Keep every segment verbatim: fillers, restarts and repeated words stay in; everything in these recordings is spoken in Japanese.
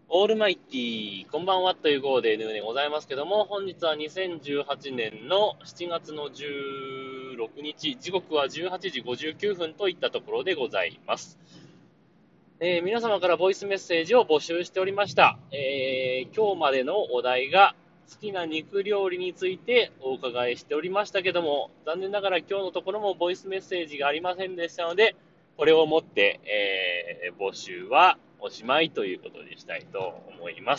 オールマイティー、こんばんはという号で N でございますけども、本日はにせんじゅうはちねんのしちがつのじゅうろくにち、時刻はじゅうはちじごじゅうきゅうふんといったところでございます。えー皆様からボイスメッセージを募集しておりました。えー今日までのお題が好きな肉料理についてお伺いしておりましたけども、残念ながら今日のところもボイスメッセージがありませんでしたので、これをもって、えー募集はおしまいということにしたいと思います。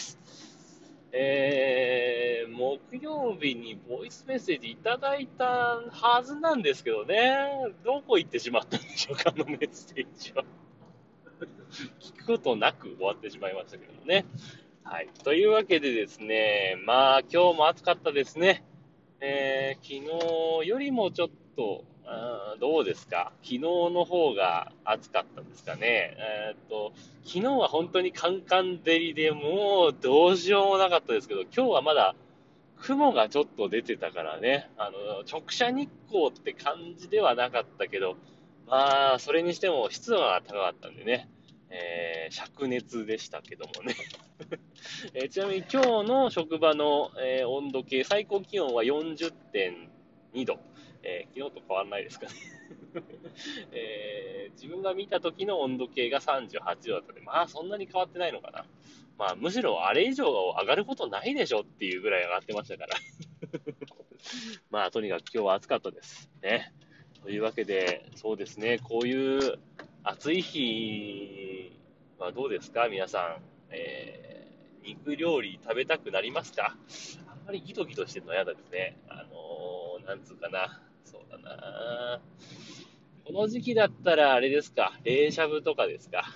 えー、木曜日にボイスメッセージいただいたはずなんですけどね、どこ行ってしまったんでしょうか、あのメッセージは。聞くことなく終わってしまいましたけどもね。はい。というわけでですね、まあ今日も暑かったですね。えー、昨日よりもちょっと、あーどうですか？昨日の方が暑かったですかね。えーっと、昨日は本当にカンカン照りでもうどうしようもなかったですけど、今日はまだ雲がちょっと出てたからね、あの、直射日光って感じではなかったけど、まあ、それにしても湿度が高かったんでね、えー、灼熱でしたけどもね。えーちなみに今日の職場の、えー温度計、最高気温はよんじゅってんにど。えー昨日と変わらないですかね。えー自分が見た時の温度計がさんじゅうはちどだったので、まあそんなに変わってないのかな。まあむしろあれ以上上がることないでしょっていうぐらい上がってましたから。まあとにかく今日は暑かったです。ね。というわけで、そうですね、こういう暑い日はどうですか皆さん。えー肉料理食べたくなりますか？あんまりギトギトしてるの嫌だですね。あのー、なんつうかな。そうだな。この時期だったらあれですか、冷しゃぶとかですか。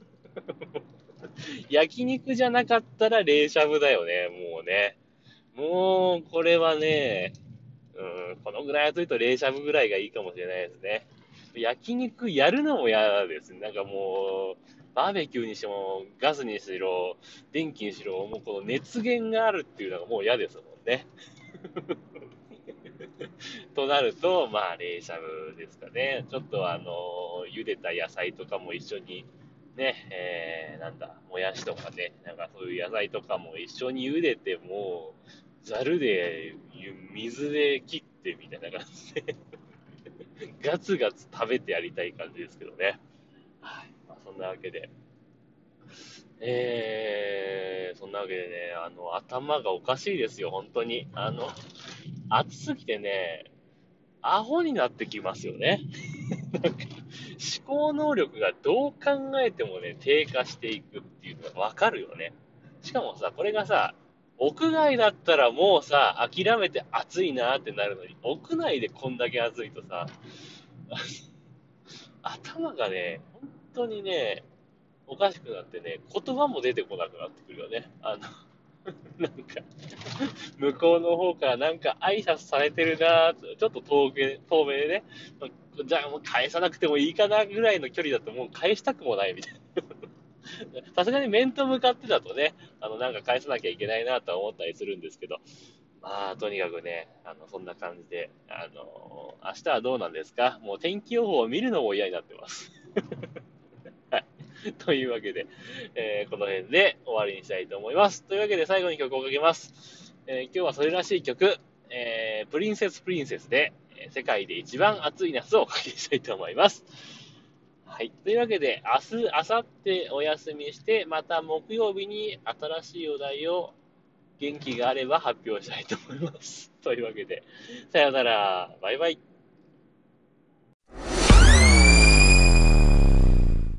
焼肉じゃなかったら冷しゃぶだよね、もうね。もう、これはね、うん、このぐらい暑いと冷しゃぶぐらいがいいかもしれないですね。焼肉やるのも嫌ですね。なんかもう、バーベキューにしても、ガスにしろ、電気にしろ、もうこの熱源があるっていうのがもう嫌ですもんね。となると、まあ、冷しゃぶですかね。ちょっとあの、茹でた野菜とかも一緒に、ね、えー、なんだ、もやしとかね、なんかそういう野菜とかも一緒に茹でて、もう、ざるで、水で切ってみたいな感じで、ガツガツ食べてやりたい感じですけどね。はい。まあ、そんなわけで、えー、そんなわけでね、あの、頭がおかしいですよ、本当に。あの、暑すぎてね、アホになってきますよね。なんか、思考能力がどう考えてもね、低下していくっていうのがわかるよね。しかもさ、これがさ、屋外だったらもうさ、諦めて暑いなってなるのに、屋内でこんだけ暑いとさ、頭がね、本当にね、おかしくなってね、言葉も出てこなくなってくるよね。あの、なんか、向こうの方からなんか挨拶されてるなーちょっと遠め、遠目でね、じゃあもう返さなくてもいいかなぐらいの距離だともう返したくもないみたいな。さすがに面と向かってだとね、あの、なんか返さなきゃいけないなとは思ったりするんですけど、まあ、とにかくね、あの、そんな感じで、あの、明日はどうなんですか？もう天気予報を見るのも嫌になってます。はい。というわけで、えーこの辺で終わりにしたいと思います。というわけで最後に曲をかけます。えー今日はそれらしい曲、えープリンセスプリンセスで、えー世界で一番暑い夏をおかけしたいと思います。はい。というわけで、明日、明後日お休みして、また木曜日に新しいお題を元気があれば発表したいと思います。というわけで、さようなら。バイバイ。